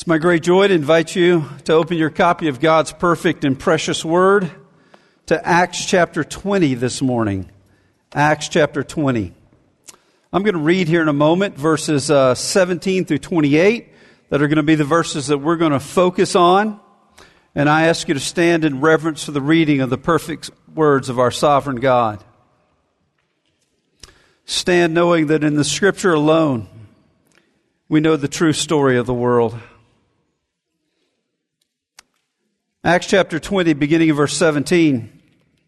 It's my great joy to invite you to open your copy of God's perfect and precious Word to Acts chapter 20 this morning. Acts chapter 20. I'm going to read here in a moment verses 17 through 28 that are going to be the verses that we're going to focus on. And I ask you to stand in reverence for the reading of the perfect words of our sovereign God. Stand knowing that in the Scripture alone we know the true story of the world. Acts chapter 20, beginning of verse 17.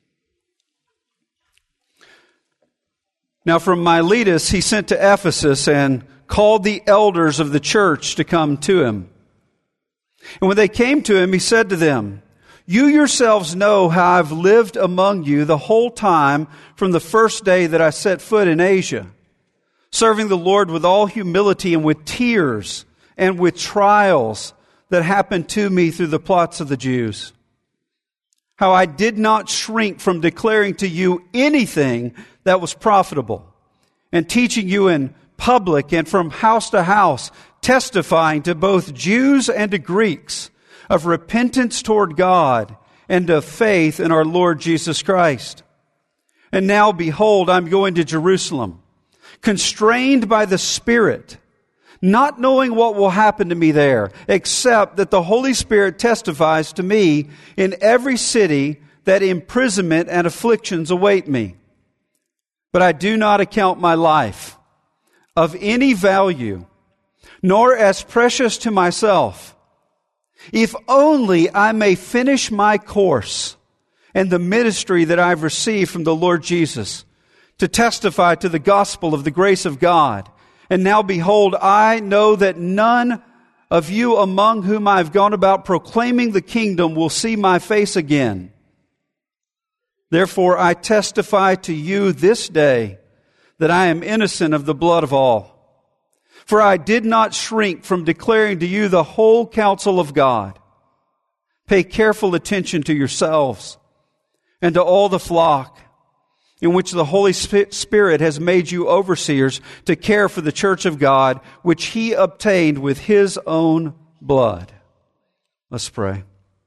Now from Miletus he sent to Ephesus and called the elders of the church to come to him. And when they came to him, he said to them, "You yourselves know how I've lived among you the whole time from the first day that I set foot in Asia, serving the Lord with all humility and with tears and with trials that happened to me through the plots of the Jews. How I did not shrink from declaring to you anything that was profitable, and teaching you in public and from house to house, testifying to both Jews and to Greeks of repentance toward God and of faith in our Lord Jesus Christ. And now, behold, I'm going to Jerusalem, constrained by the Spirit, not knowing what will happen to me there, except that the Holy Spirit testifies to me in every city that imprisonment and afflictions await me. But I do not account my life of any value, nor as precious to myself, if only I may finish my course and the ministry that I've received from the Lord Jesus, to testify to the gospel of the grace of God. And now behold, I know that none of you among whom I've gone about proclaiming the kingdom will see my face again. Therefore I testify to you this day that I am innocent of the blood of all. For I did not shrink from declaring to you the whole counsel of God. Pay careful attention to yourselves and to all the flock in which the Holy Spirit has made you overseers to care for the church of God, which He obtained with His own blood." Let's pray.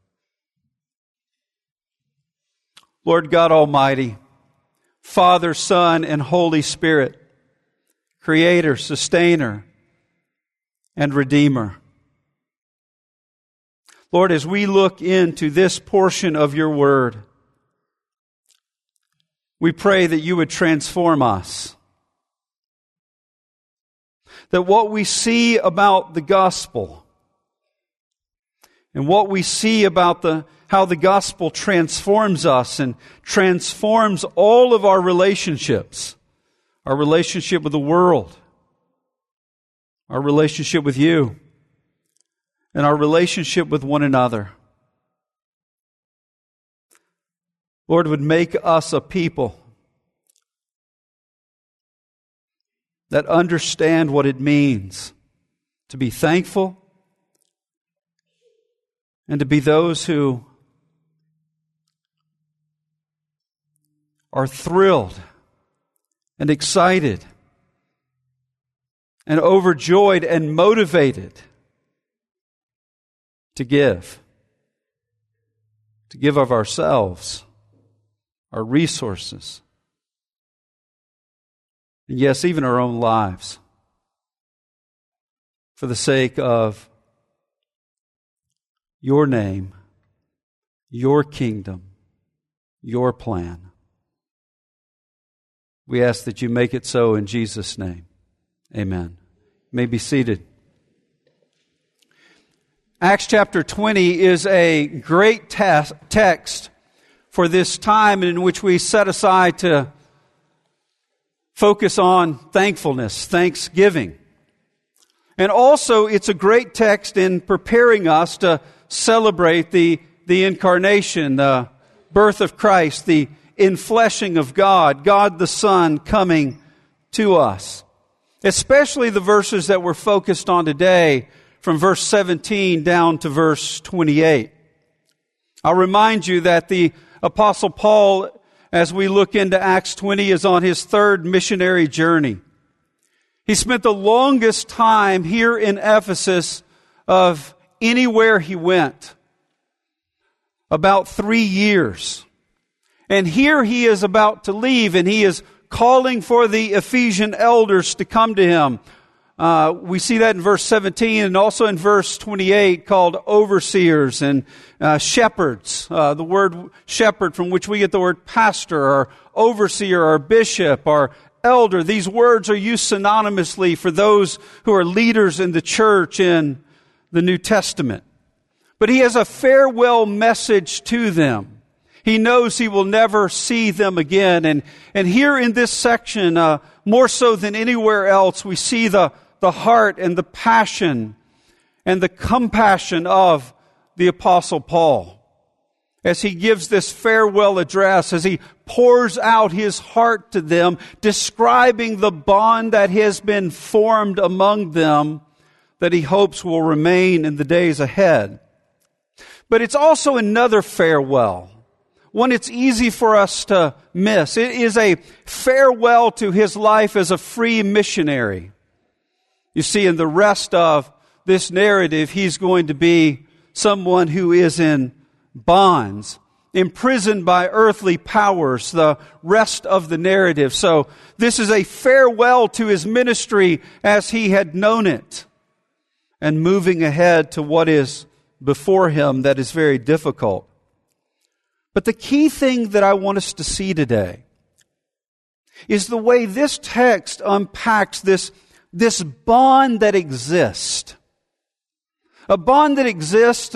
Lord God Almighty, Father, Son, and Holy Spirit, Creator, Sustainer, and Redeemer. Lord, as we look into this portion of your Word, we pray that you would transform us. That what we see about the gospel and what we see about how the gospel transforms us and transforms all of our relationships, our relationship with the world, our relationship with you, and our relationship with one another, Lord, would make us a people that understand what it means to be thankful and to be those who are thrilled and excited and overjoyed and motivated to give of ourselves, our resources, and yes, even our own lives, for the sake of your name, your kingdom, your plan. We ask that you make it so in Jesus' name. Amen. You may be seated. Acts chapter 20 is a great text for this time in which we set aside to focus on thankfulness, thanksgiving. And also it's a great text in preparing us to celebrate the incarnation, the birth of Christ, the infleshing of God, God the Son coming to us. Especially the verses that we're focused on today, from verse 17 down to verse 28. I'll remind you that the Apostle Paul, as we look into Acts 20, is on his third missionary journey. He spent the longest time here in Ephesus of anywhere he went. About 3 years. And here he is about to leave, and he is calling for the Ephesian elders to come to him. We see that in verse 17 and also in verse 28, called overseers and shepherds. The word shepherd, from which we get the word pastor or overseer or bishop or elder. These words are used synonymously for those who are leaders in the church in the New Testament. But he has a farewell message to them. He knows he will never see them again. And here in this section, more so than anywhere else, we see the heart and the passion and the compassion of the Apostle Paul as he gives this farewell address, as he pours out his heart to them, describing the bond that has been formed among them that he hopes will remain in the days ahead. But it's also another farewell, one it's easy for us to miss. It is a farewell to his life as a free missionary. You see, in the rest of this narrative, he's going to be someone who is in bonds, imprisoned by earthly powers, the rest of the narrative. So this is a farewell to his ministry as he had known it, and moving ahead to what is before him that is very difficult. But the key thing that I want us to see today is the way this text unpacks this bond that exists. A bond that exists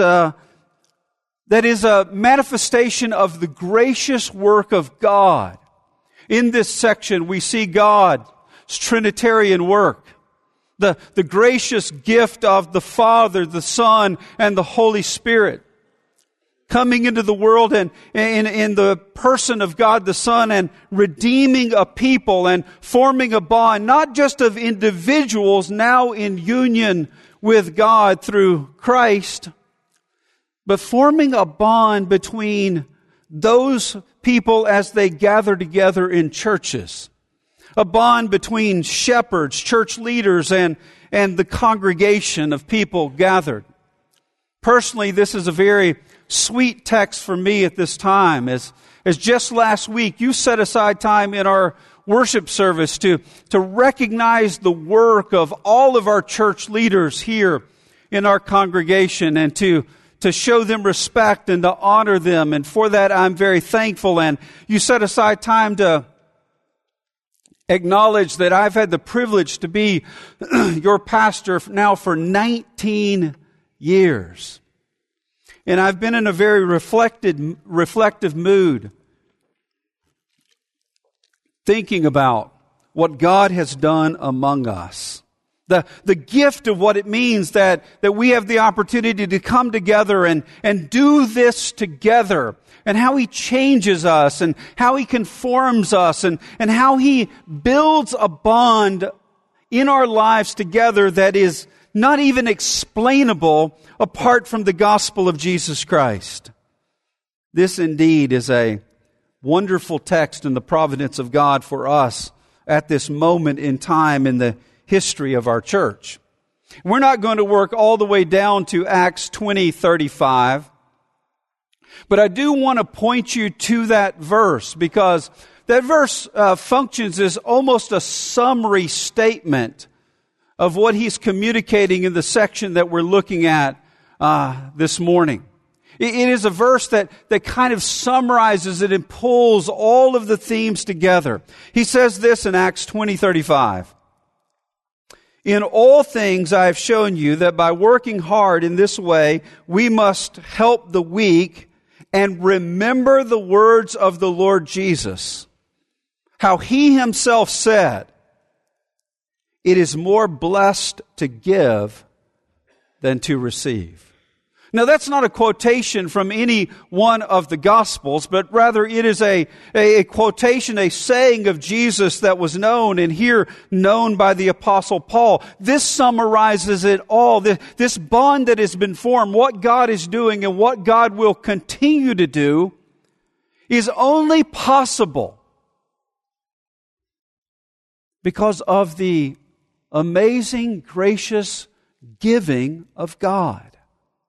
that is a manifestation of the gracious work of God. In this section, we see God's Trinitarian work. The gracious gift of the Father, the Son, and the Holy Spirit coming into the world and in the person of God the Son and redeeming a people and forming a bond, not just of individuals now in union with God through Christ, but forming a bond between those people as they gather together in churches. A bond between shepherds, church leaders, and the congregation of people gathered. Personally, this is a very sweet text for me at this time. As just last week, you set aside time in our worship service to recognize the work of all of our church leaders here in our congregation and to show them respect and to honor them. And for that, I'm very thankful. And you set aside time to acknowledge that I've had the privilege to be your pastor now for 19 years. And I've been in a very reflective mood, thinking about what God has done among us. The gift of what it means that we have the opportunity to come together and do this together, and how He changes us and how He conforms us and how He builds a bond in our lives together that is not even explainable apart from the gospel of Jesus Christ. This indeed is a wonderful text in the providence of God for us at this moment in time in the history of our church. We're not going to work all the way down to Acts 20:35, but I do want to point you to that verse, because that verse functions as almost a summary statement of what he's communicating in the section that we're looking at this morning. It is a verse that kind of summarizes it and pulls all of the themes together. He says this in Acts 20:35. In all things I have shown you that by working hard in this way, we must help the weak and remember the words of the Lord Jesus, how He Himself said, it is more blessed to give than to receive. Now, that's not a quotation from any one of the Gospels, but rather it is a quotation, a saying of Jesus that was known, and here known by the Apostle Paul. This summarizes it all. This bond that has been formed, what God is doing and what God will continue to do, is only possible because of the amazing, gracious giving of God.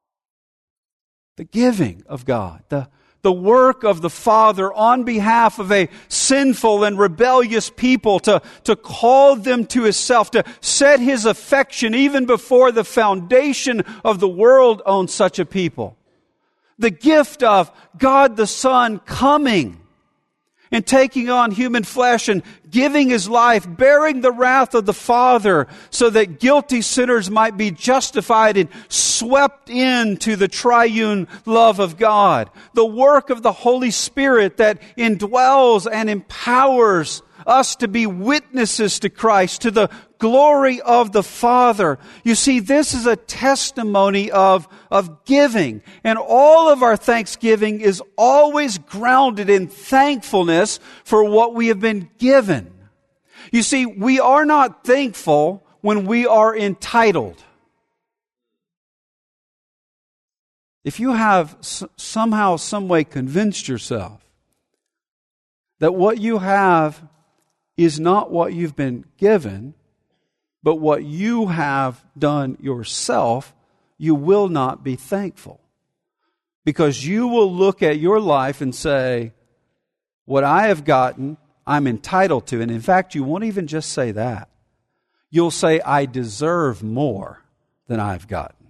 The giving of God, the work of the Father on behalf of a sinful and rebellious people to call them to Himself, to set His affection even before the foundation of the world on such a people. The gift of God the Son coming and taking on human flesh and giving His life, bearing the wrath of the Father so that guilty sinners might be justified and swept into the triune love of God. The work of the Holy Spirit that indwells and empowers us to be witnesses to Christ, to the glory of the Father. You see, this is a testimony of giving. And all of our thanksgiving is always grounded in thankfulness for what we have been given. You see, we are not thankful when we are entitled. If you have somehow, some way convinced yourself that what you have is not what you've been given, but what you have done yourself, you will not be thankful. Because you will look at your life and say, what I have gotten, I'm entitled to. And in fact, you won't even just say that. You'll say, I deserve more than I've gotten.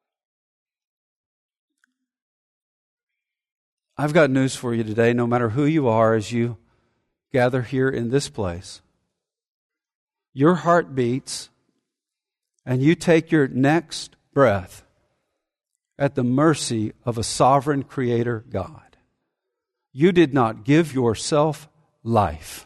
I've got news for you today, no matter who you are as you gather here in this place. Your heart beats and you take your next breath at the mercy of a sovereign Creator God. You did not give yourself life.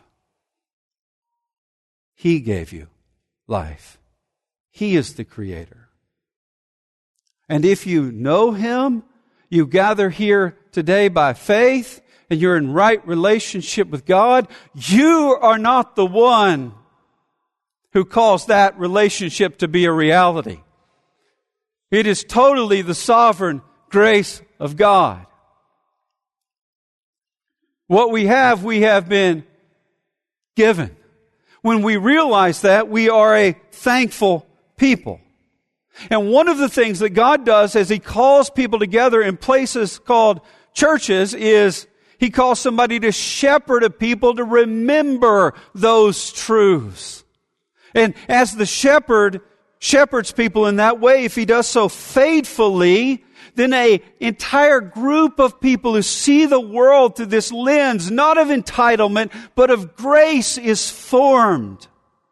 He gave you life. He is the Creator. And if you know Him, you gather here today by faith, and you're in right relationship with God, you are not the one who caused that relationship to be a reality. It is totally the sovereign grace of God. What we have been given. When we realize that, we are a thankful people. And one of the things that God does as He calls people together in places called churches is He calls somebody to shepherd a people to remember those truths. And as the shepherd shepherds people in that way, if he does so faithfully, then an entire group of people who see the world through this lens, not of entitlement, but of grace, is formed.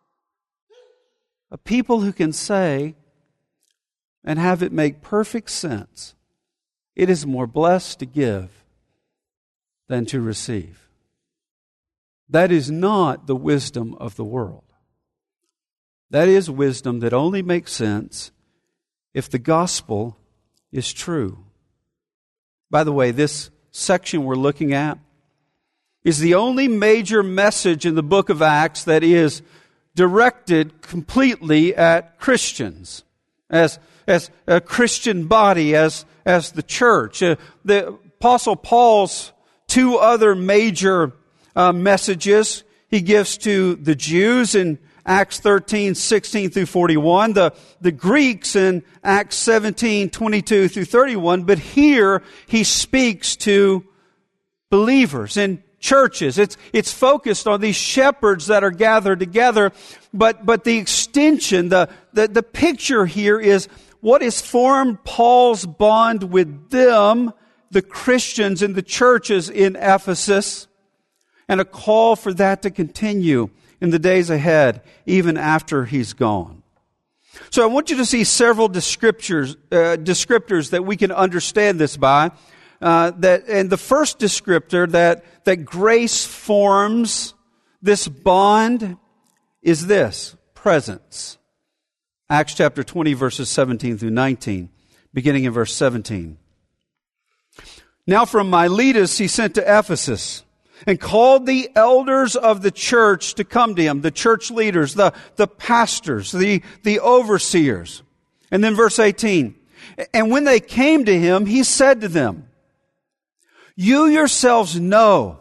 A people who can say, and have it make perfect sense, it is more blessed to give than to receive. That is not the wisdom of the world. That is wisdom that only makes sense if the gospel is true. By the way, this section we're looking at is the only major message in the book of Acts that is directed completely at Christians, as a Christian body, as the church. The Apostle Paul's two other major messages he gives to the Jews in Acts 13, 16 through 41, the Greeks in Acts 17, 22 through 31, but here he speaks to believers in churches. It's focused on these shepherds that are gathered together, but the extension, the picture here is what has formed Paul's bond with them, the Christians in the churches in Ephesus, and a call for that to continue in the days ahead, even after he's gone. So I want you to see several descriptors that we can understand this by. And the first descriptor that grace forms this bond is this: presence. Acts chapter 20, verses 17 through 19, beginning in verse 17. Now from Miletus he sent to Ephesus, and called the elders of the church to come to him, the church leaders, the pastors, the overseers. And then verse 18, and when they came to him, he said to them, you yourselves know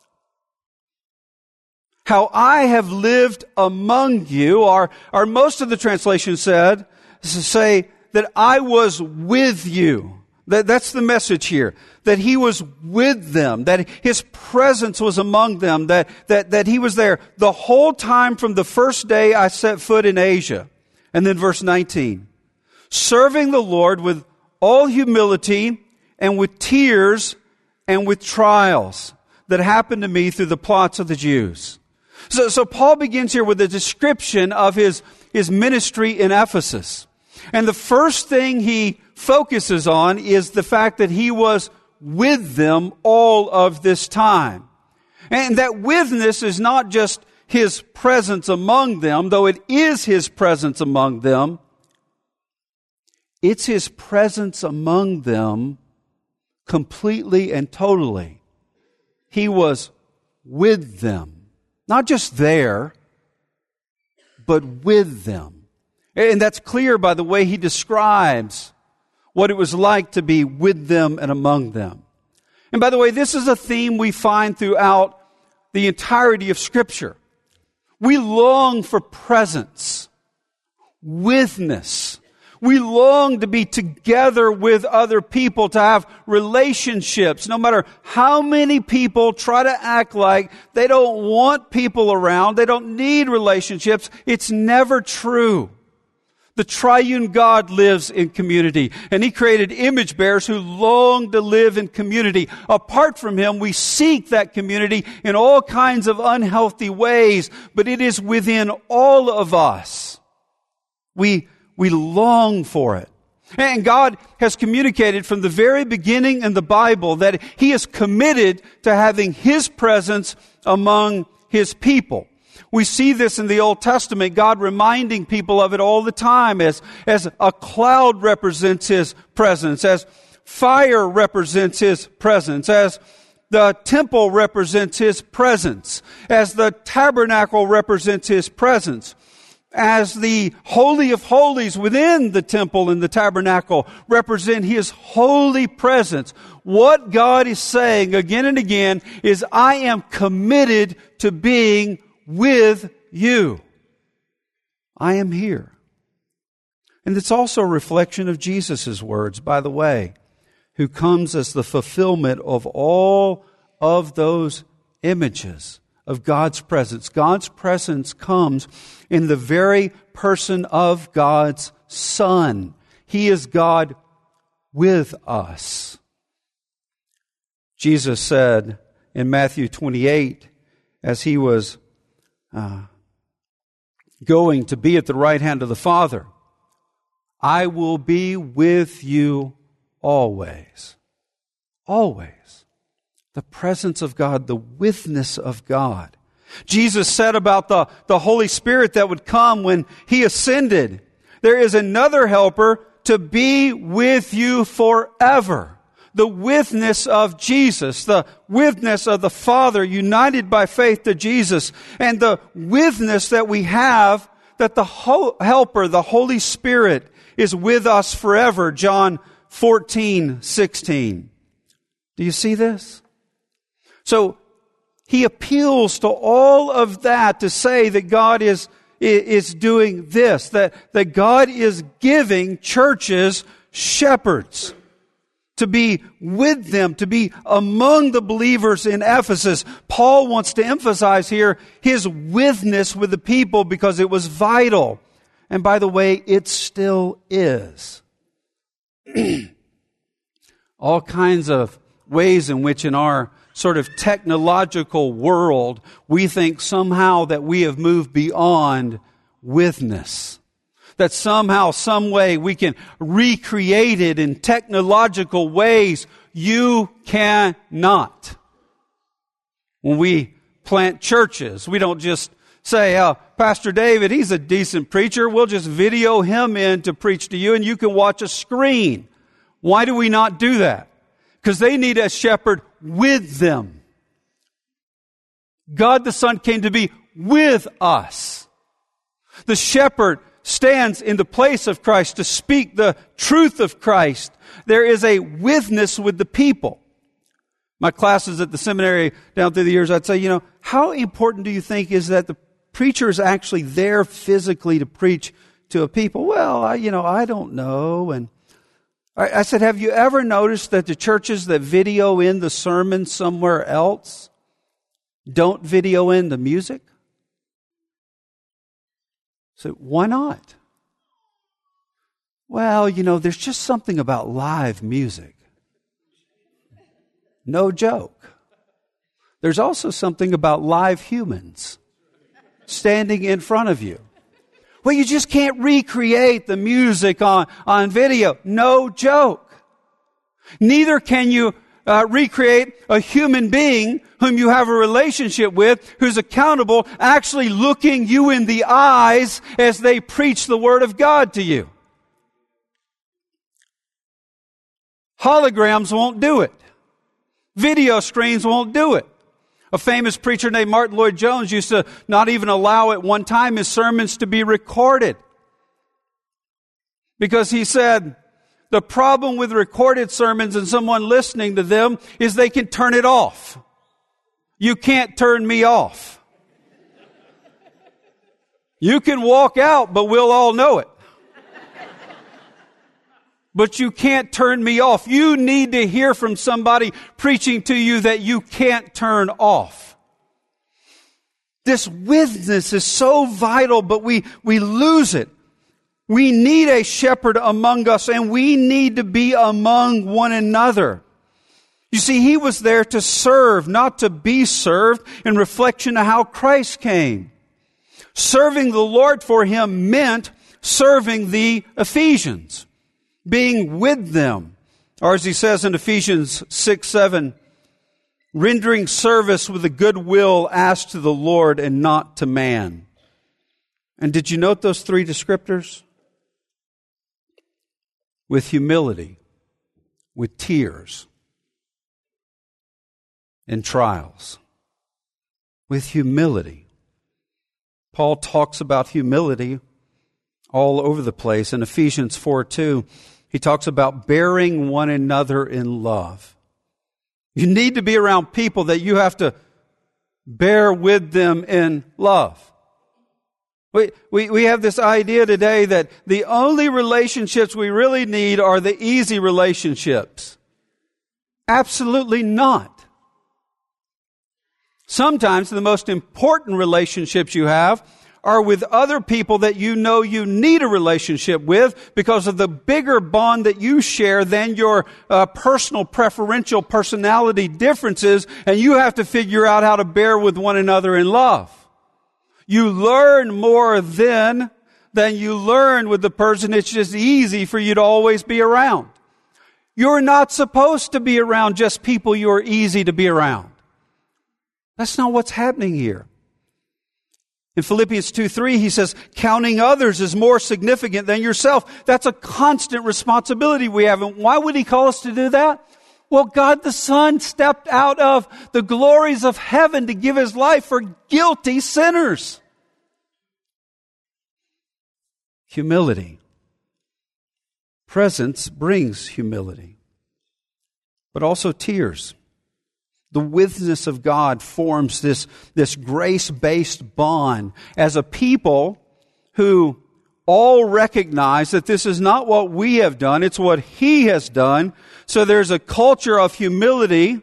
how I have lived among you, or most of the translations say that I was with you. That's the message here. That He was with them, that His presence was among them, that He was there the whole time from the first day I set foot in Asia. And then verse 19. Serving the Lord with all humility and with tears and with trials that happened to me through the plots of the Jews. So Paul begins here with a description of his ministry in Ephesus. And the first thing he focuses on is the fact that he was with them all of this time. And that withness is not just His presence among them, though it is His presence among them. It's His presence among them completely and totally. He was with them. Not just there, but with them. And that's clear by the way he describes what it was like to be with them and among them. And by the way, this is a theme we find throughout the entirety of Scripture. We long for presence, witness. We long to be together with other people, to have relationships. No matter how many people try to act like they don't want people around, they don't need relationships, it's never true. The triune God lives in community, and He created image bearers who long to live in community. Apart from Him, we seek that community in all kinds of unhealthy ways, but it is within all of us. We long for it. And God has communicated from the very beginning in the Bible that He is committed to having His presence among His people. We see this in the Old Testament, God reminding people of it all the time as a cloud represents His presence, as fire represents His presence, as the temple represents His presence, as the tabernacle represents His presence, as the Holy of Holies within the temple and the tabernacle represent His holy presence. What God is saying again and again is, I am committed to being with you. I am here. And it's also a reflection of Jesus' words, by the way, who comes as the fulfillment of all of those images of God's presence. God's presence comes in the very person of God's Son. He is God with us. Jesus said in Matthew 28, as He was going to be at the right hand of the Father, I will be with you always. Always. The presence of God, the witness of God. Jesus said about the Holy Spirit that would come when He ascended, there is another helper to be with you forever. The witness of Jesus, the witness of the Father united by faith to Jesus, and the witness that we have that the Helper, the Holy Spirit, is with us forever. John 14:16. Do you see this? So He appeals to all of that to say that God is doing this, that God is giving churches shepherds to be with them, to be among the believers in Ephesus. Paul wants to emphasize here his witness with the people because it was vital. And by the way, it still is. All kinds of ways in which in our sort of technological world, we think somehow that we have moved beyond witness. That somehow, some way we can recreate it in technological ways. You cannot. When we plant churches, we don't just say, Pastor David, he's a decent preacher. We'll just video him in to preach to you and you can watch a screen. Why do we not do that? Because they need a shepherd with them. God the Son came to be with us. The shepherd stands in the place of Christ to speak the truth of Christ. There is a witness with the people. My classes at the seminary down through the years, I'd say, how important do you think is that the preacher is actually there physically to preach to a people? Well, I don't know. And I said, have you ever noticed that the churches that video in the sermon somewhere else don't video in the music? So why not? Well, there's just something about live music. No joke. There's also something about live humans standing in front of you. Well, you just can't recreate the music on video. No joke. Neither can you recreate a human being whom you have a relationship with, who's accountable, actually looking you in the eyes as they preach the Word of God to you. Holograms won't do it. Video screens won't do it. A famous preacher named Martin Lloyd-Jones used to not even allow at one time his sermons to be recorded. Because he said, the problem with recorded sermons and someone listening to them is they can turn it off. You can't turn me off. You can walk out, but we'll all know it. But you can't turn me off. You need to hear from somebody preaching to you that you can't turn off. This witness is so vital, but we lose it. We need a shepherd among us, and we need to be among one another. You see, he was there to serve, not to be served, in reflection of how Christ came. Serving the Lord for him meant serving the Ephesians. Being with them, or as he says in Ephesians 6:7, rendering service with a good will as to the Lord and not to man. And did you note those three descriptors? With humility, with tears, and trials. With humility. Paul talks about humility all over the place. In Ephesians 4:2, he talks about bearing one another in love. You need to be around people that you have to bear with them in love. We have this idea today that the only relationships we really need are the easy relationships. Absolutely not. Sometimes the most important relationships you have are with other people that you know you need a relationship with because of the bigger bond that you share than your personal preferential personality differences, and you have to figure out how to bear with one another in love. You learn more then than you learn with the person it's just easy for you to always be around. You're not supposed to be around just people you're easy to be around. That's not what's happening here. In Philippians 2:3, he says, counting others is more significant than yourself. That's a constant responsibility we have. And why would he call us to do that? Well, God the Son stepped out of the glories of heaven to give his life for guilty sinners. Humility. Presence brings humility, but also tears. The witness of God forms this grace-based bond as a people who all recognize that this is not what we have done, it's what he has done. So there's a culture of humility.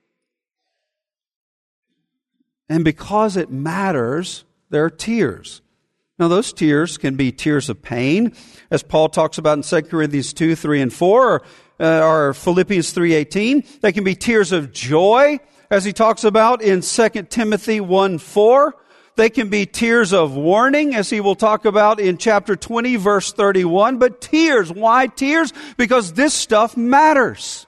And because it matters, there are tears. Now those tears can be tears of pain, as Paul talks about in 2 Corinthians 2:3 and 4, or Philippians 3:18. They can be tears of joy, as he talks about in 2 Timothy 1:4. They can be tears of warning, as he will talk about in chapter 20, verse 31. But tears, why tears? Because this stuff matters.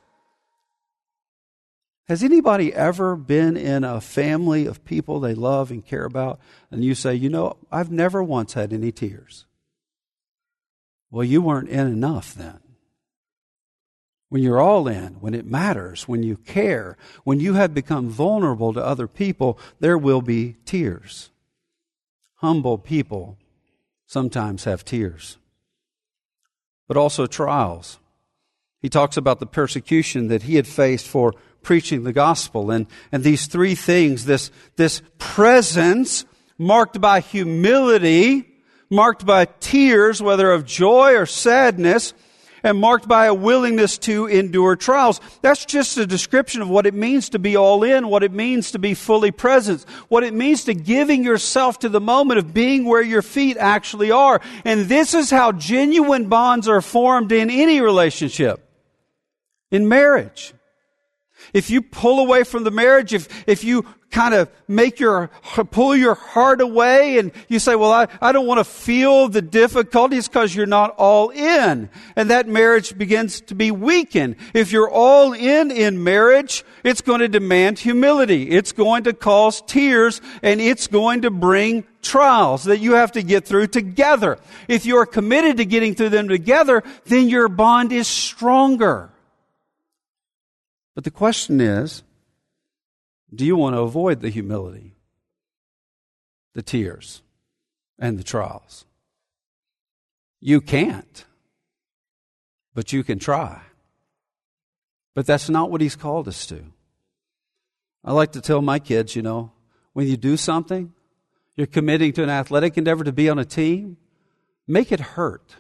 Has anybody ever been in a family of people they love and care about, and you say, I've never once had any tears? Well, you weren't in enough then. When you're all in, when it matters, when you care, when you have become vulnerable to other people, there will be tears. Humble people sometimes have tears, but also trials. He talks about the persecution that he had faced for preaching the gospel. And these three things, this presence marked by humility, marked by tears, whether of joy or sadness, and marked by a willingness to endure trials. That's just a description of what it means to be all in, what it means to be fully present, what it means to giving yourself to the moment of being where your feet actually are. And this is how genuine bonds are formed in any relationship. In marriage. If you pull away from the marriage, if you kind of pull your heart away and you say, well, I don't want to feel the difficulties because you're not all in. And that marriage begins to be weakened. If you're all in marriage, it's going to demand humility. It's going to cause tears and it's going to bring trials that you have to get through together. If you're committed to getting through them together, then your bond is stronger. But the question is, do you want to avoid the humility, the tears, and the trials? You can't, but you can try. But that's not what He's called us to. I like to tell my kids, when you do something, you're committing to an athletic endeavor to be on a team, make it hurt.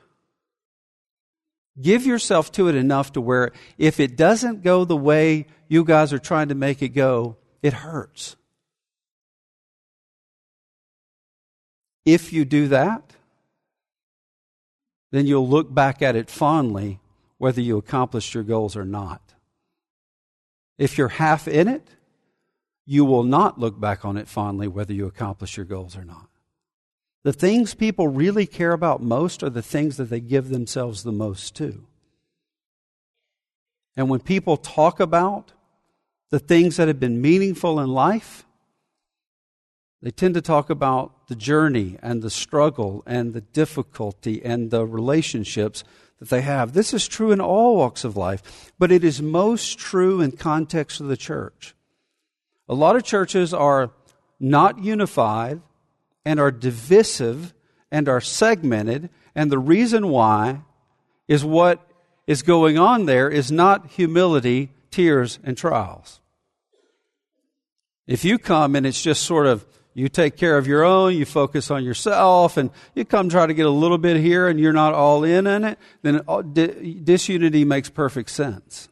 Give yourself to it enough to where if it doesn't go the way you guys are trying to make it go, it hurts. If you do that, then you'll look back at it fondly whether you accomplished your goals or not. If you're half in it, you will not look back on it fondly whether you accomplish your goals or not. The things people really care about most are the things that they give themselves the most to. And when people talk about the things that have been meaningful in life, they tend to talk about the journey and the struggle and the difficulty and the relationships that they have. This is true in all walks of life, but it is most true in context of the church. A lot of churches are not unified and are divisive and are segmented, and the reason why is what is going on there is not humility, tears, and trials. If you come and it's just sort of, you take care of your own, you focus on yourself, and you come try to get a little bit here and you're not all in it, then disunity makes perfect sense.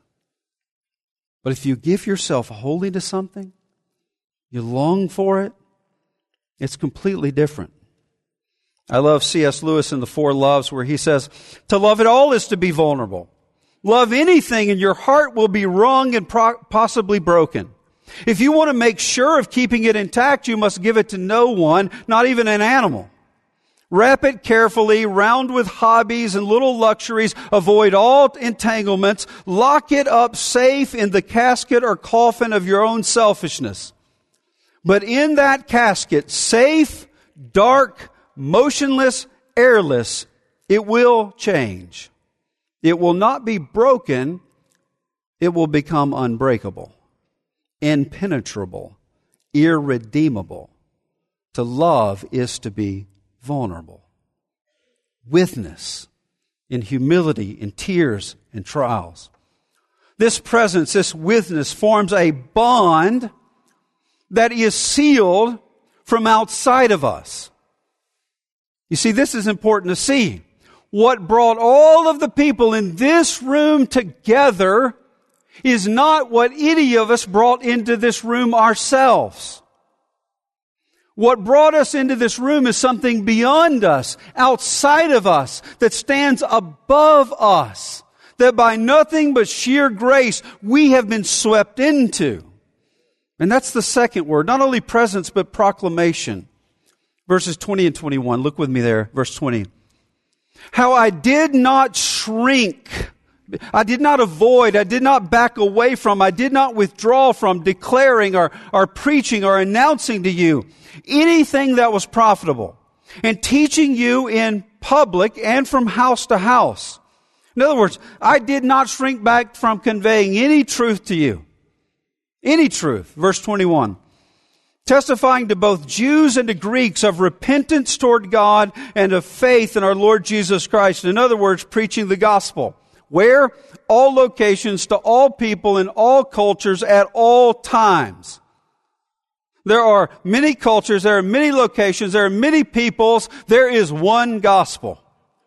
But if you give yourself wholly to something, you long for it, it's completely different. I love C.S. Lewis in The Four Loves where he says, to love at all is to be vulnerable. Love anything and your heart will be wrung and possibly broken. If you want to make sure of keeping it intact, you must give it to no one, not even an animal. Wrap it carefully, round with hobbies and little luxuries. Avoid all entanglements. Lock it up safe in the casket or coffin of your own selfishness. But in that casket, safe, dark, motionless, airless, it will change. It will not be broken. It will become unbreakable, impenetrable, irredeemable. To love is to be vulnerable. Witness in humility, in tears, and trials. This presence, this witness forms a bond that is sealed from outside of us. You see, this is important to see. What brought all of the people in this room together is not what any of us brought into this room ourselves. What brought us into this room is something beyond us, outside of us, that stands above us, that by nothing but sheer grace we have been swept into. And that's the second word, not only presence, but proclamation. Verses 20 and 21. Look with me there, verse 20. How I did not shrink, I did not avoid, I did not back away from, I did not withdraw from declaring or preaching or announcing to you anything that was profitable, and teaching you in public and from house to house. In other words, I did not shrink back from conveying any truth to you. Any truth. Verse 21. Testifying to both Jews and to Greeks of repentance toward God and of faith in our Lord Jesus Christ. In other words, preaching the gospel. Where? All locations, to all people in all cultures at all times. There are many cultures, there are many locations, there are many peoples. There is one gospel.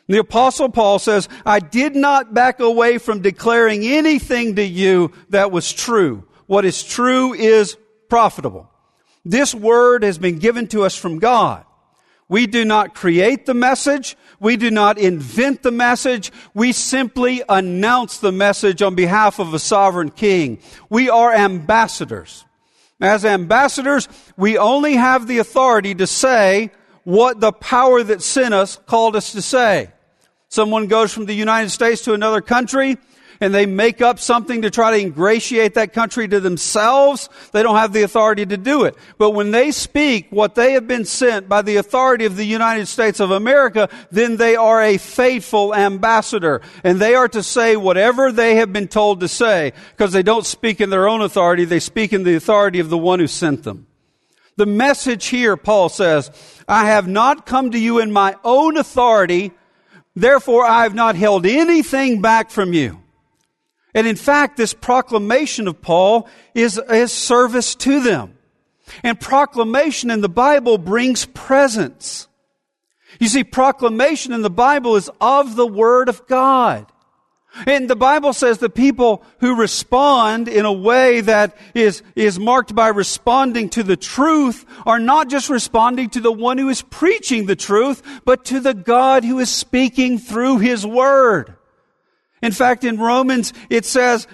The Apostle Paul says, I did not back away from declaring anything to you that was true. What is true is profitable. This word has been given to us from God. We do not create the message. We do not invent the message. We simply announce the message on behalf of a sovereign king. We are ambassadors. As ambassadors, we only have the authority to say what the power that sent us called us to say. Someone goes from the United States to another country, and they make up something to try to ingratiate that country to themselves. They don't have the authority to do it. But when they speak what they have been sent by the authority of the United States of America, then they are a faithful ambassador. And they are to say whatever they have been told to say, because they don't speak in their own authority, they speak in the authority of the one who sent them. The message here, Paul says, I have not come to you in my own authority, therefore I have not held anything back from you. And in fact, this proclamation of Paul is service to them. And proclamation in the Bible brings presence. You see, proclamation in the Bible is of the Word of God. And the Bible says the people who respond in a way that is marked by responding to the truth are not just responding to the one who is preaching the truth, but to the God who is speaking through His Word. In fact, in Romans 10, it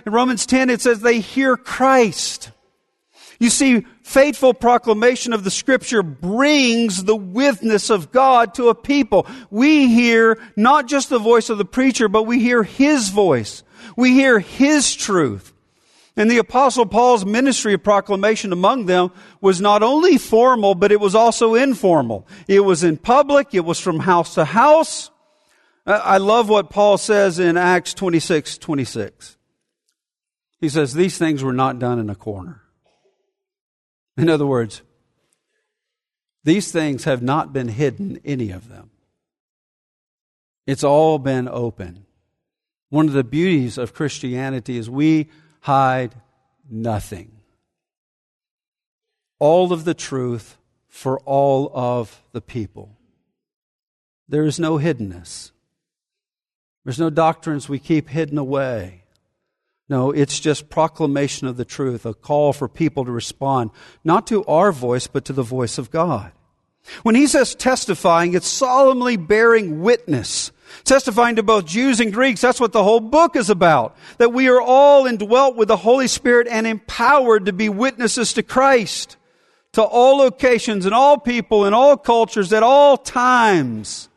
says they hear Christ. You see, faithful proclamation of the Scripture brings the witness of God to a people. We hear not just the voice of the preacher, but we hear His voice. We hear His truth. And the Apostle Paul's ministry of proclamation among them was not only formal, but it was also informal. It was in public. It was from house to house. I love what Paul says in Acts 26:26. He says, these things were not done in a corner. In other words, these things have not been hidden, any of them. It's all been open. One of the beauties of Christianity is we hide nothing. All of the truth for all of the people. There is no hiddenness. There's no doctrines we keep hidden away. No, it's just proclamation of the truth, a call for people to respond, not to our voice, but to the voice of God. When he says testifying, it's solemnly bearing witness. Testifying to both Jews and Greeks, that's what the whole book is about. That we are all indwelt with the Holy Spirit and empowered to be witnesses to Christ, to all locations and all people and all cultures at all times.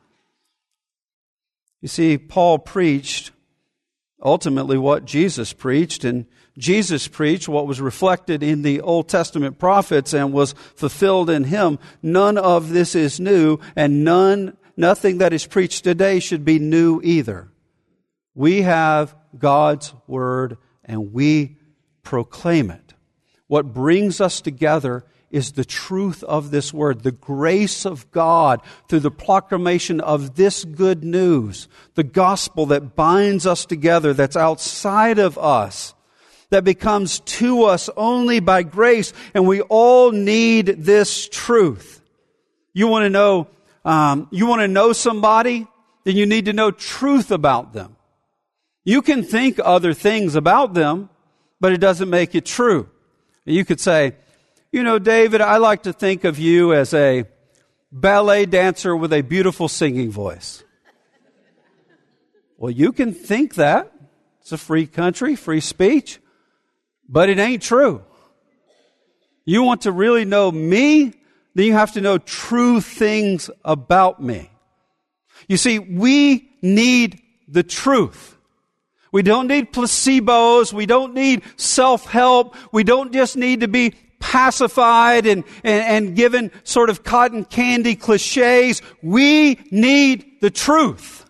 You see, Paul preached ultimately what Jesus preached, and Jesus preached what was reflected in the Old Testament prophets and was fulfilled in Him. None of this is new, and nothing that is preached today should be new either. We have God's Word, and we proclaim it. What brings us together is the truth of this Word, the grace of God through the proclamation of this good news, the gospel that binds us together, that's outside of us, that becomes to us only by grace, and we all need this truth. You want to know somebody, then you need to know truth about them. You can think other things about them, but it doesn't make it true. You could say, you know, David, I like to think of you as a ballet dancer with a beautiful singing voice. Well, you can think that. It's a free country, free speech, but it ain't true. You want to really know me, then you have to know true things about me. You see, we need the truth. We don't need placebos. We don't need self-help. We don't just need to be pacified and given sort of cotton candy cliches. We need the truth.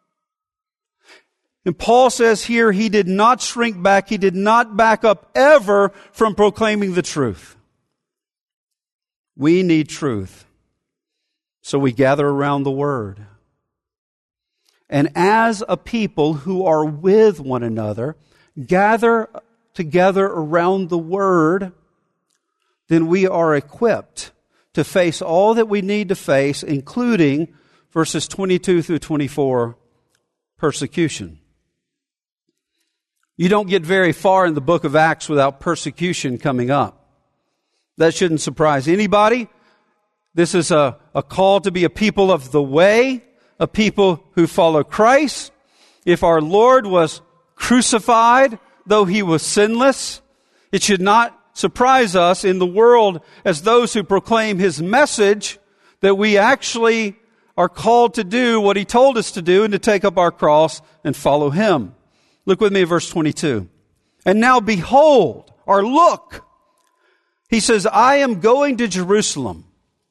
And Paul says here he did not shrink back. He did not back up ever from proclaiming the truth. We need truth. So we gather around the Word. And as a people who are with one another, gather together around the Word, then we are equipped to face all that we need to face, including verses 22 through 24 persecution. You don't get very far in the book of Acts without persecution coming up. That shouldn't surprise anybody. This is a call to be a people of the way, a people who follow Christ. If our Lord was crucified, though he was sinless, it should not surprise us in the world as those who proclaim his message that we actually are called to do what he told us to do and to take up our cross and follow him. Look with me at verse 22. And now behold, or look, he says, I am going to Jerusalem,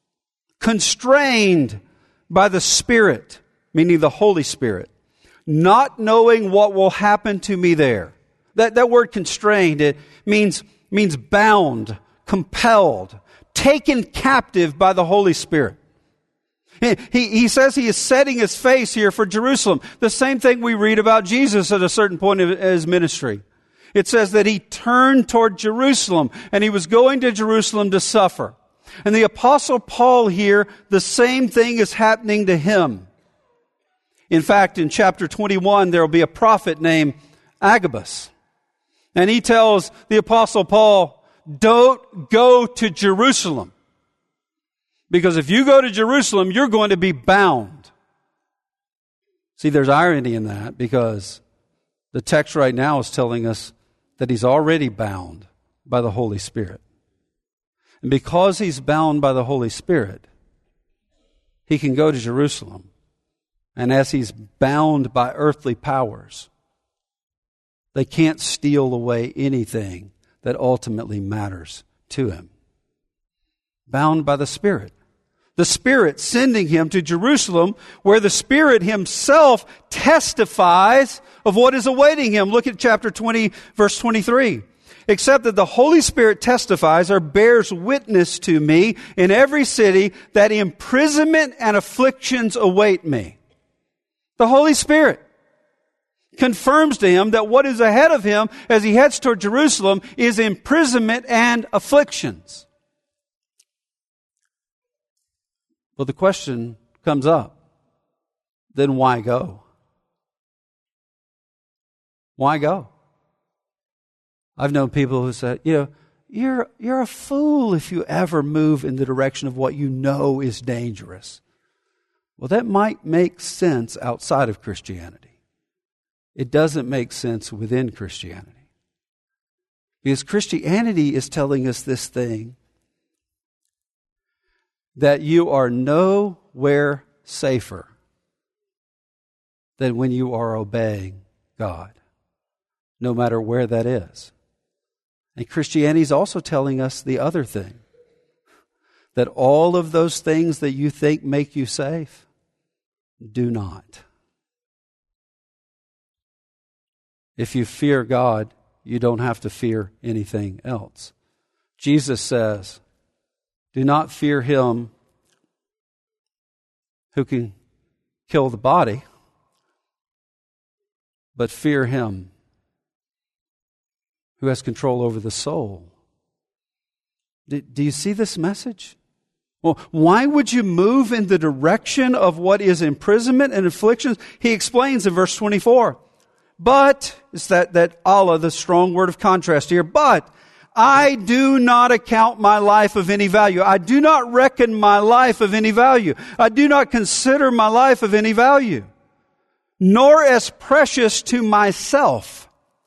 constrained by the Spirit, meaning the Holy Spirit, not knowing what will happen to me there. That word constrained, it means bound, compelled, taken captive by the Holy Spirit. He says he is setting his face here for Jerusalem. The same thing we read about Jesus at a certain point of his ministry. It says that he turned toward Jerusalem and he was going to Jerusalem to suffer. And the Apostle Paul here, the same thing is happening to him. In fact, in chapter 21, there will be a prophet named Agabus. And he tells the Apostle Paul, don't go to Jerusalem. Because if you go to Jerusalem, you're going to be bound. See, there's irony in that because the text right now is telling us that he's already bound by the Holy Spirit. And because he's bound by the Holy Spirit, he can go to Jerusalem. And as he's bound by earthly powers, they can't steal away anything that ultimately matters to him. Bound by the Spirit. The Spirit sending him to Jerusalem, where the Spirit himself testifies of what is awaiting him. Look at chapter 20, verse 23. Except that the Holy Spirit testifies or bears witness to me in every city that imprisonment and afflictions await me. The Holy Spirit confirms to him that what is ahead of him as he heads toward Jerusalem is imprisonment and afflictions. Well, the question comes up, then why go? Why go? I've known people who said, you're a fool if you ever move in the direction of what you know is dangerous. Well, that might make sense outside of Christianity. It doesn't make sense within Christianity. Because Christianity is telling us this thing, that you are nowhere safer than when you are obeying God, no matter where that is. And Christianity is also telling us the other thing, that all of those things that you think make you safe do not. If you fear God, you don't have to fear anything else. Jesus says, do not fear him who can kill the body, but fear him who has control over the soul. Do you see this message? Well, why would you move in the direction of what is imprisonment and afflictions? He explains in verse 24. But, it's that Allah, the strong word of contrast here, but I do not account my life of any value. I do not reckon my life of any value. I do not consider my life of any value, nor as precious to myself,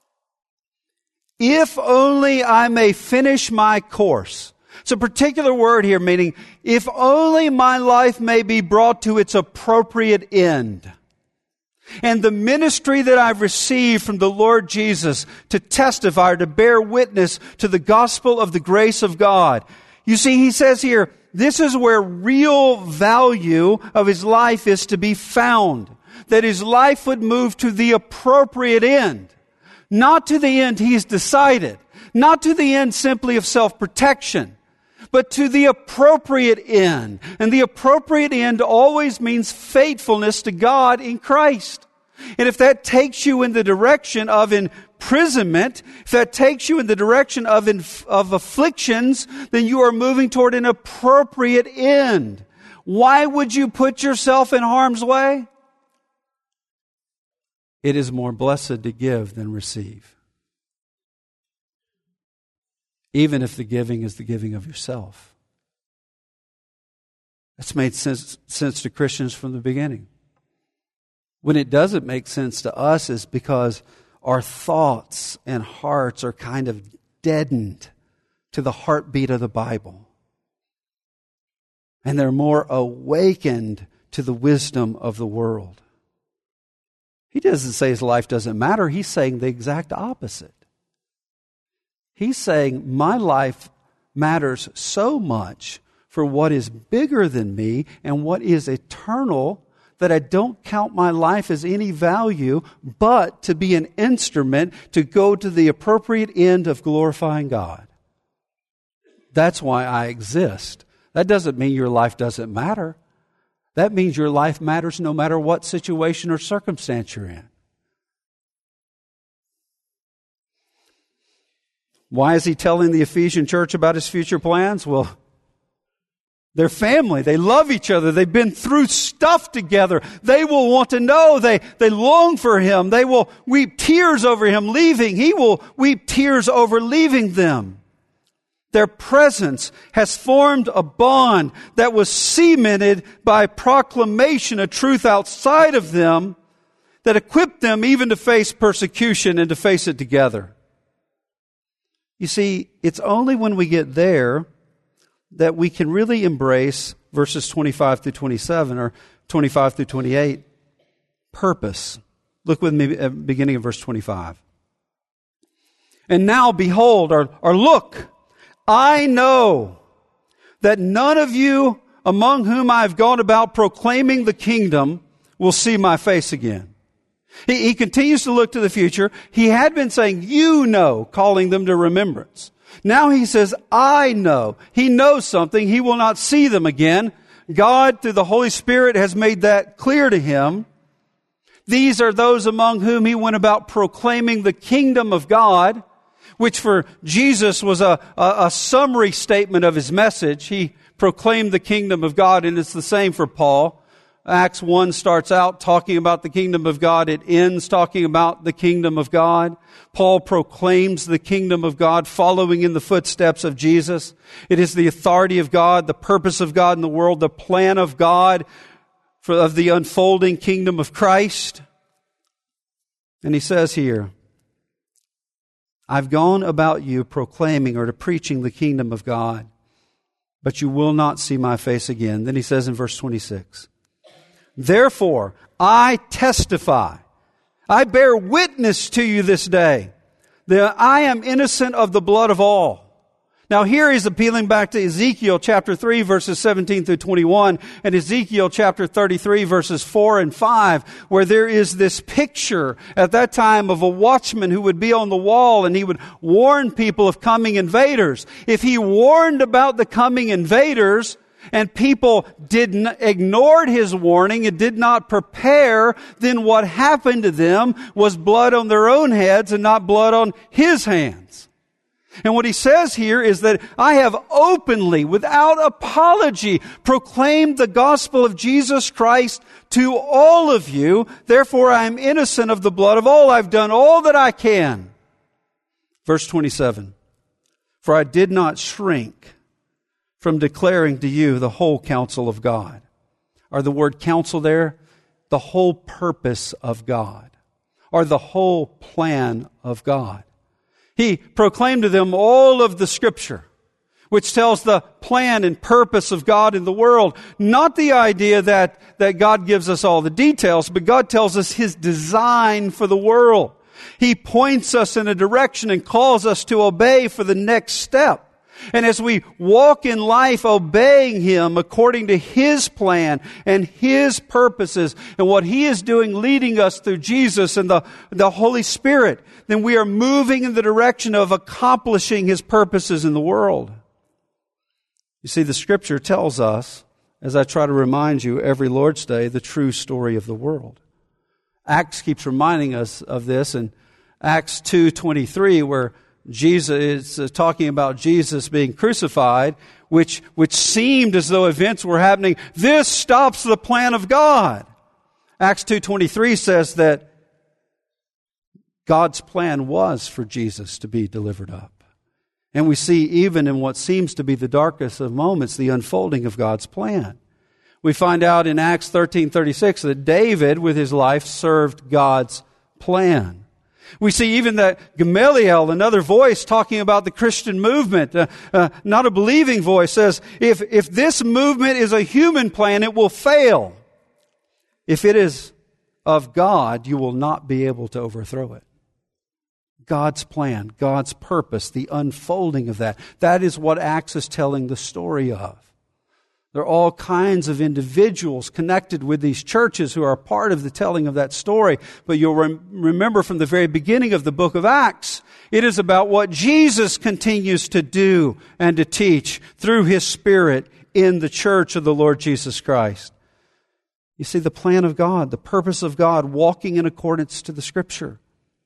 if only I may finish my course. It's a particular word here meaning, if only my life may be brought to its appropriate end. And the ministry that I've received from the Lord Jesus to testify or to bear witness to the gospel of the grace of God. You see, he says here, this is where real value of his life is to be found. That his life would move to the appropriate end. Not to the end he's decided. Not to the end simply of self-protection. But to the appropriate end. And the appropriate end always means faithfulness to God in Christ. And if that takes you in the direction of imprisonment, if that takes you in the direction of afflictions, then you are moving toward an appropriate end. Why would you put yourself in harm's way? it is more blessed to give than receive. Even if the giving is the giving of yourself. That's made sense to Christians from the beginning. When it doesn't make sense to us is because our thoughts and hearts are kind of deadened to the heartbeat of the Bible. And they're more awakened to the wisdom of the world. He doesn't say his life doesn't matter. He's saying the exact opposite. He's saying my life matters so much for what is bigger than me and what is eternal that I don't count my life as any value but to be an instrument to go to the appropriate end of glorifying God. That's why I exist. That doesn't mean your life doesn't matter. That means your life matters no matter what situation or circumstance you're in. Why is he telling the Ephesian church about his future plans? Well, they're family. They love each other. They've been through stuff together. They will want to know. They long for him. They will weep tears over him leaving. He will weep tears over leaving them. Their presence has formed a bond that was cemented by proclamation of truth outside of them that equipped them even to face persecution and to face it together. You see, it's only when we get there that we can really embrace verses 25 through 27 or 25 through 28, purpose. Look with me at the beginning of verse 25. And now behold, or look, I know that none of you among whom I have gone about proclaiming the kingdom will see my face again. He continues to look to the future. He had been saying, you know, calling them to remembrance. Now he says, I know. He knows something. He will not see them again. God, through the Holy Spirit, has made that clear to him. These are those among whom he went about proclaiming the kingdom of God, which for Jesus was a summary statement of his message. He proclaimed the kingdom of God, and it's the same for Paul. Acts 1 starts out talking about the kingdom of God. It ends talking about the kingdom of God. Paul proclaims the kingdom of God, following in the footsteps of Jesus. It is the authority of God, the purpose of God in the world, the plan of God of the unfolding kingdom of Christ. And he says here, I've gone about you proclaiming or to preaching the kingdom of God, but you will not see my face again. Then he says in verse 26, therefore, I testify, I bear witness to you this day, that I am innocent of the blood of all. Now here he's appealing back to Ezekiel chapter 3 verses 17 through 21 and Ezekiel chapter 33 verses 4 and 5, where there is this picture at that time of a watchman who would be on the wall and he would warn people of coming invaders. If he warned about the coming invaders, and people ignored his warning and did not prepare, then what happened to them was blood on their own heads and not blood on his hands. And what he says here is that I have openly, without apology, proclaimed the gospel of Jesus Christ to all of you. Therefore, I am innocent of the blood of all. I've done all that I can. Verse 27, for I did not shrink from declaring to you the whole counsel of God. Or the word counsel there, the whole purpose of God, or the whole plan of God. He proclaimed to them all of the Scripture, which tells the plan and purpose of God in the world. Not the idea that God gives us all the details, but God tells us His design for the world. He points us in a direction and calls us to obey for the next step. And as we walk in life obeying Him according to His plan and His purposes and what He is doing leading us through Jesus and the Holy Spirit, then we are moving in the direction of accomplishing His purposes in the world. You see, the Scripture tells us, as I try to remind you every Lord's Day, the true story of the world. Acts keeps reminding us of this in Acts 2:23, where Jesus is talking about Jesus being crucified, which seemed as though events were happening. This stops the plan of God. Acts 2:23 says that God's plan was for Jesus to be delivered up. And we see even in what seems to be the darkest of moments, the unfolding of God's plan. We find out in Acts 13:36 that David, with his life, served God's plan. We see even that Gamaliel, another voice talking about the Christian movement, not a believing voice, says, if this movement is a human plan, it will fail. If it is of God, you will not be able to overthrow it. God's plan, God's purpose, the unfolding of that. That is what Acts is telling the story of. There are all kinds of individuals connected with these churches who are a part of the telling of that story. But you'll remember from the very beginning of the book of Acts, it is about what Jesus continues to do and to teach through His Spirit in the church of the Lord Jesus Christ. You see the plan of God, the purpose of God, walking in accordance to the Scripture.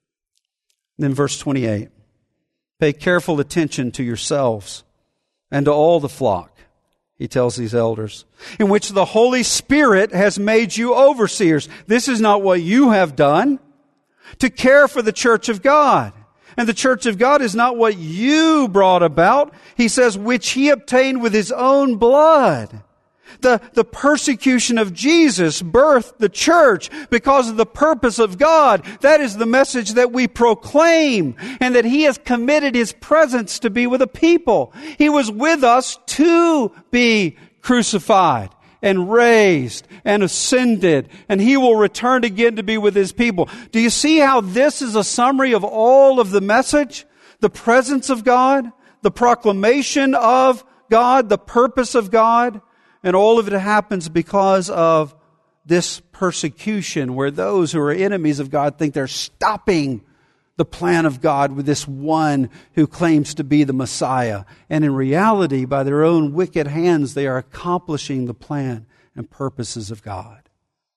Then verse 28, pay careful attention to yourselves and to all the flock, he tells these elders, in which the Holy Spirit has made you overseers. This is not what you have done, to care for the church of God. And the church of God is not what you brought about. He says, which He obtained with His own blood. The persecution of Jesus birthed the church because of the purpose of God. That is the message that we proclaim, and that He has committed His presence to be with a people. He was with us to be crucified and raised and ascended, and He will return again to be with His people. Do you see how this is a summary of all of the message? The presence of God, the proclamation of God, the purpose of God. And all of it happens because of this persecution, where those who are enemies of God think they're stopping the plan of God with this one who claims to be the Messiah. And in reality, by their own wicked hands, they are accomplishing the plan and purposes of God.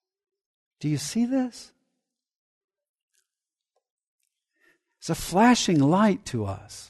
Do you see this? It's a flashing light to us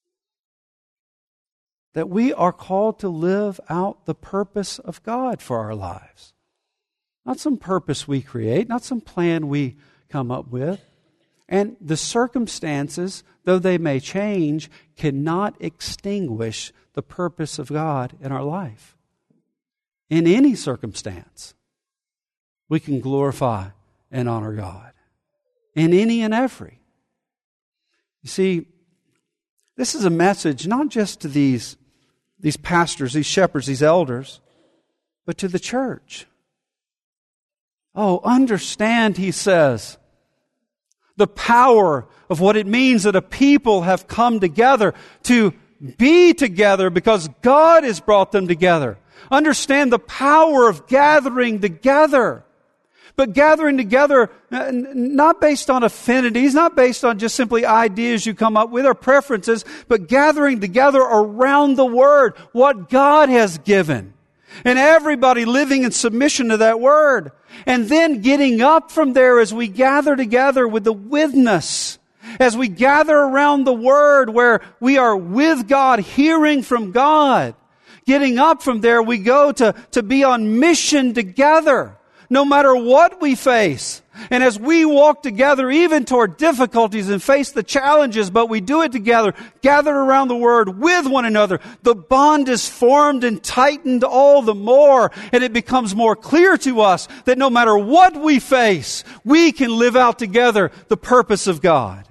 that we are called to live out the purpose of God for our lives. Not some purpose we create, not some plan we come up with. And the circumstances, though they may change, cannot extinguish the purpose of God in our life. In any circumstance, we can glorify and honor God. In any and every. You see, this is a message not just to these pastors, these shepherds, these elders, but to the church. Oh, understand, he says, the power of what it means that a people have come together to be together because God has brought them together. Understand the power of gathering together. But gathering together, not based on affinities, not based on just simply ideas you come up with or preferences, but gathering together around the Word, what God has given. And everybody living in submission to that Word. And then getting up from there as we gather together with the witness. As we gather around the Word where we are with God, hearing from God. Getting up from there, we go to be on mission together. No matter what we face. And as we walk together, even toward difficulties and face the challenges, but we do it together, gathered around the Word with one another, the bond is formed and tightened all the more, and it becomes more clear to us that no matter what we face, we can live out together the purpose of God.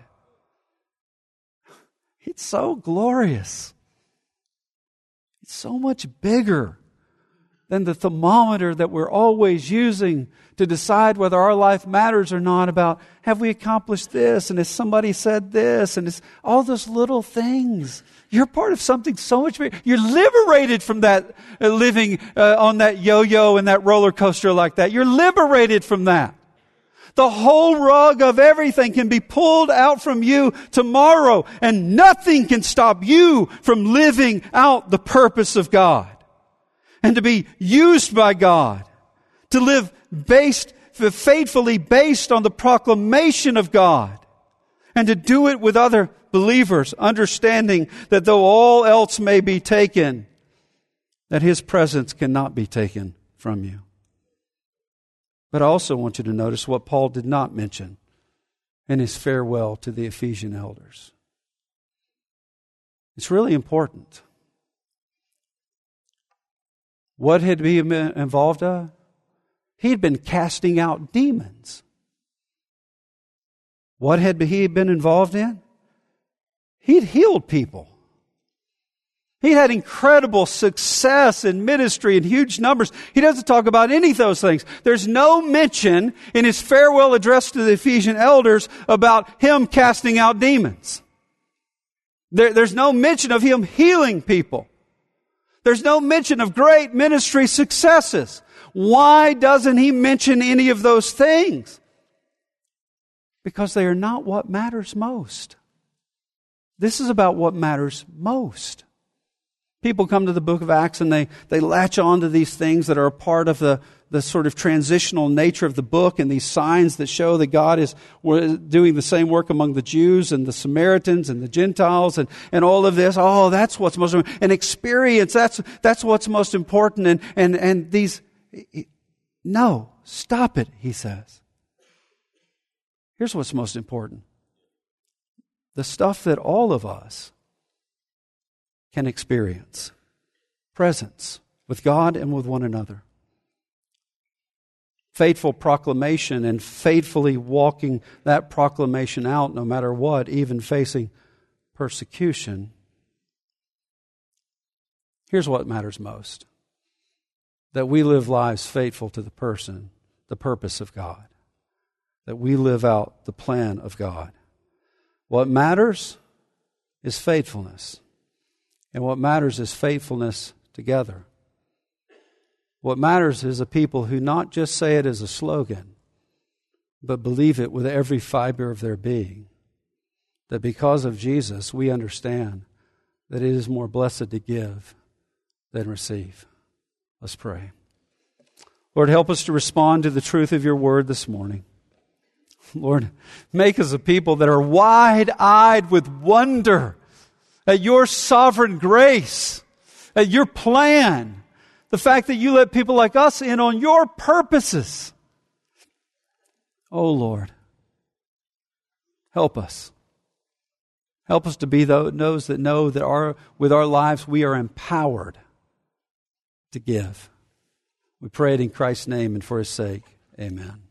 It's so glorious. It's so much bigger than the thermometer that we're always using to decide whether our life matters or not, about have we accomplished this, and has somebody said this, and it's all those little things. You're part of something so much bigger. You're liberated from that living on that yo-yo and that roller coaster like that. You're liberated from that. The whole rug of everything can be pulled out from you tomorrow, and nothing can stop you from living out the purpose of God. And to be used by God, to live faithfully based on the proclamation of God, and to do it with other believers, understanding that though all else may be taken, that His presence cannot be taken from you. But I also want you to notice what Paul did not mention. in his farewell to the Ephesian elders. It's really important. What had he been involved in? He'd been casting out demons. What had he been involved in? He'd healed people. He had incredible success in ministry in huge numbers. He doesn't talk about any of those things. There's no mention in his farewell address to the Ephesian elders about him casting out demons. There's no mention of him healing people. There's no mention of great ministry successes. Why doesn't he mention any of those things? Because they are not what matters most. This is about what matters most. People come to the book of Acts and they latch on to these things that are a part of the sort of transitional nature of the book, and these signs that show that God is doing the same work among the Jews and the Samaritans and the Gentiles and all of this. Oh, that's what's most important. And experience, that's what's most important. And these, no, stop it, he says. Here's what's most important. The stuff that all of us can experience. Presence with God and with one another. Faithful proclamation and faithfully walking that proclamation out no matter what, even facing persecution. Here's what matters most. That we live lives faithful to the person, the purpose of God. That we live out the plan of God. What matters is faithfulness. And what matters is faithfulness together. What matters is a people who not just say it as a slogan, but believe it with every fiber of their being. That because of Jesus, we understand that it is more blessed to give than receive. Let's pray. Lord, help us to respond to the truth of your word this morning. Lord, make us a people that are wide-eyed with wonder at your sovereign grace, at your plan, the fact that you let people like us in on your purposes. Oh, Lord, help us. Help us to be those that know that with our lives we are empowered to give. We pray it in Christ's name and for His sake. Amen.